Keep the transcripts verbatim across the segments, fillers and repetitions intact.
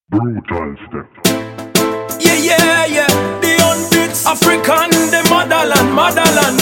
Brutal step. Yeah, yeah, yeah. The unbeats African, the motherland, motherland.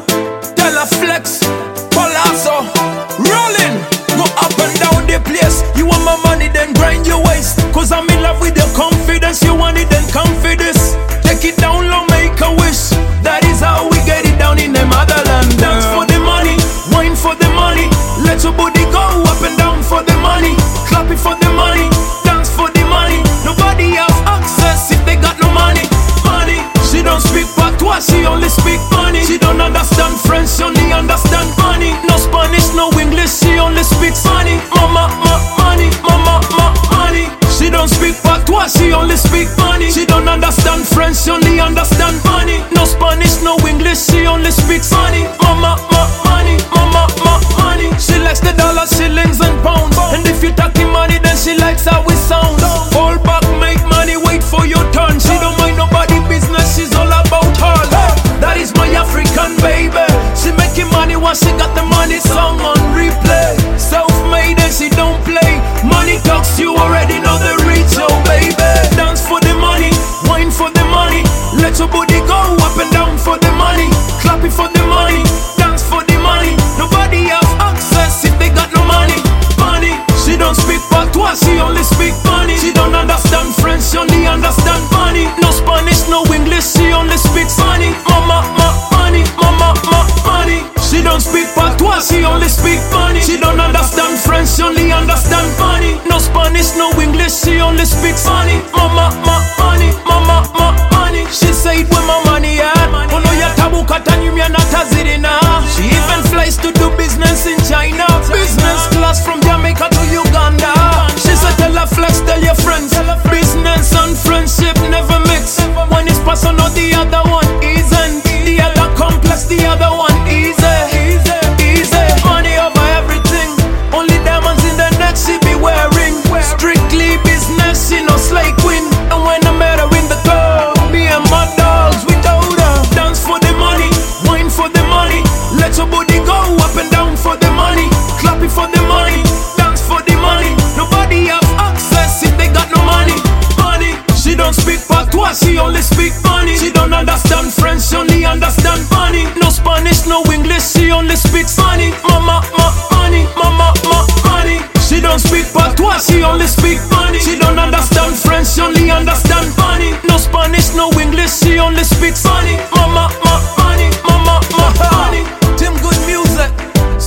Tella Flex, Palazzo, rolling. Go up and down the place. You want my money, then grind your waist. Cause I'm in love with your confidence. You want it, then come for this. Take it down low, make a wish. That is how we get it down in the motherland. Dance for the money, wine for the money. Let your body go up and down for the money. Clap it for the money, dance for the money. Nobody have access if they got no money. Money. She don't speak patois, she only speak money. She don't understand French, she only understand money. No Spanish, no English, she only speaks money. Mama, ma, money, mama, ma, money. She don't speak patois, she only speak money. She don't understand French, she only understand money. No Spanish, no English, she only speaks money. Mama, ma, money, mama, ma, money. She likes the dollars, shillings and pounds. And if you talking money, then she likes how we sound. Hold back, make money, wait for your turn. She don't mind nobody business, she's all about her. That is my African baby. She making money while she got the money, song on replay. Self-made and she don't play. Money talks, you already know the reach, oh baby. Dance for the money, wine for the money. Let your body go up and down for the money. Clap it for the money, dance for the money. Nobody have access if they got no money. Money. She don't speak patois, she only speak money. She don't understand French, she only understand money. No Spanish, no English, she only speaks money. Mama, ma, money, mama, ma, money. She don't speak patois, she only speak money. She don't understand French, she only understand money. No Spanish, no English, she only speaks money. Mama, ma, money, mama, ma, money. She said where my money at? Oh no, ya tabu katanyum ya natazirina. She even flies to do business in China. Business class from Jamaica to Uganda. She said tell her Flex, tell your friends. Business and friendship never mix. One is personal, the other one isn't. The other complex, the other one easy. Easy, easy. Money over everything. Only diamonds in the neck she be wearing. Strictly business, she no slay queen. And when I met her in the club, me and my dogs, we told her. Dance for the money, wine for the money. Let your body go up and down for the money. Clap it for the money, dance for the money. Nobody have access if they got no money. Money. She don't speak patois, she only speak money. She don't understand French, she only understand money. No Spanish, no English, she only speaks money. Mama, ma, money, mama, ma, money. She don't speak patois, she only speak money. She don't understand French, she only understand money. No Spanish, no English, she only speaks money. Mama, ma, money, mama, ma, money. Tim Good Music,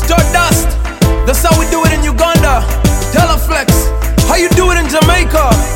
Stardust. That's how we do it in Uganda. Tella Flex, how you do it in Jamaica?